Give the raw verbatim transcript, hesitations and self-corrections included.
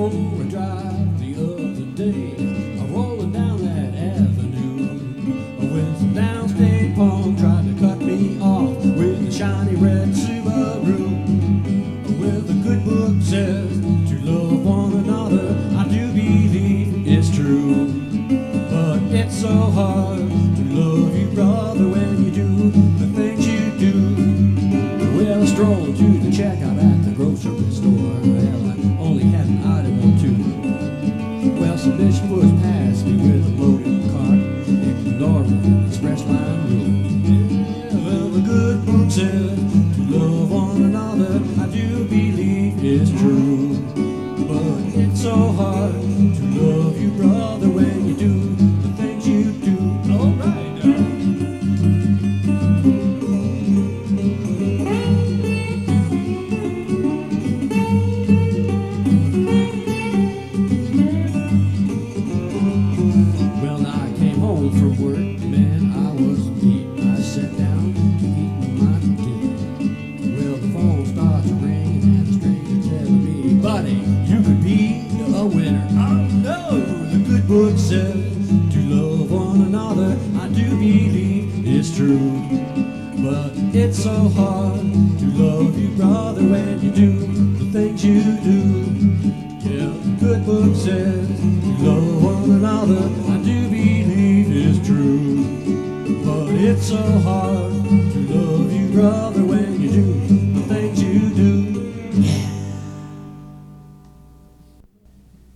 for a drive the other day. I'm rolling down that avenue when some downstate punk tried to cut me off with a shiny red Subaru. Well, the good book says to love one another. I do believe it's true, but it's so hard to love you, brother, when you do the things you do. Well, I strolled to the checkout at the grocery store. Well, I only had an item or two. Well, some bitch pushed past me with a loaded cart, ignoring the express line rule. Yeah, well, the good book said to love one another. I do believe it's true, but it's so hard to love you, brother, when you do the things you do. All right, now. Well, now I came home from work, man, I was beat. I sat down to eat my dinner. Well, the phone starts ringing and a stranger telling me, buddy, you could be a winner. Oh no, the good book says to love one another. I do believe it's true, but it's so hard to love you, brother, when you do the things you do. Yeah, the good book says to love one another. I do believe it's true, but it's so hard to love you, brother.